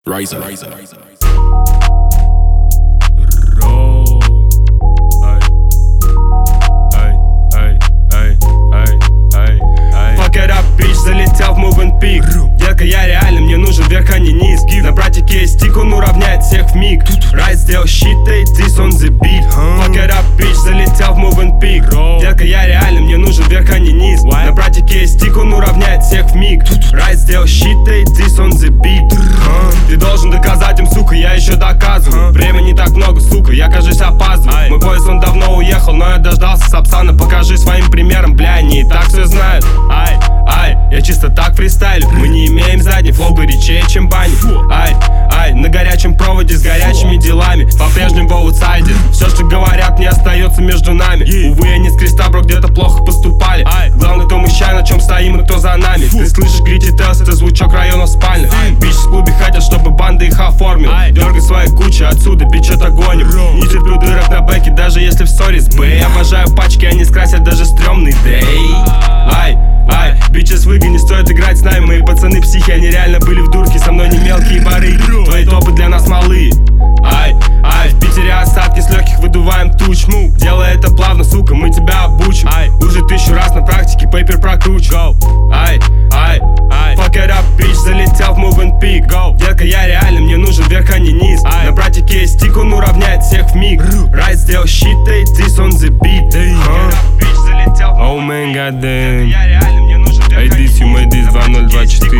Riser. Fuck it up, bitch, залетел в moving peak. Детка, я реально, мне нужен верх, а не низ. На братике есть стик, он уравняет всех вмиг. Райт сделал щит, this on the beat. Fuck it up, bitch, залетел в moving peak. Детка, я реально, мне нужен верх, а не низ. На братике есть стик, он уравняет всех вмиг. Райт сделал щит, this on the beat. Ты должен доказать им, сука, я еще доказываю. Времени так много, сука, я, кажется, опаздываю. Мой поезд, он давно уехал, но я дождался Сапсана. Покажи своим примером, бля, они и так все знают. Я чисто так фристайлю. Мы не имеем задней, флоу горячее, чем бани. На горячем проводе с горячими делами. По-прежнему в аутсайде. Все, что говорят, не остается между нами. Увы, они с креста, бро, где-то плохо поступали. Главное, кто мы ща, на чем стоим и кто за нами. Ты слышишь Gritty Tales, это звучок районов спальных. Бич в клубе хотят, чтобы банда их оформил. Дергай свои кучи отсюда, бич, это гоним. Не терплю дырок на бэке, даже если в ссоре с Бэй. Обожаю пачки, они скрасят даже стрёмный дэй. Бичес выгони, стоит играть с нами. Мои пацаны психи, они реально были в дурке. Со мной не мелкие бары, твои топы для нас малые. В Питере осадки с легких выдуваем туч. Делай это плавно, сука, мы тебя обучим. Уже 1000 раз на практике пейпер прокручу. Fuck it up, bitch, залетел в moving peak. Детка, я реально, мне нужен верх, а не низ. На братике есть стик, он уравняет всех вмиг. Райт сделал щит, this on the beat. Oh man, goddamn. Ай, this, you made this 2024.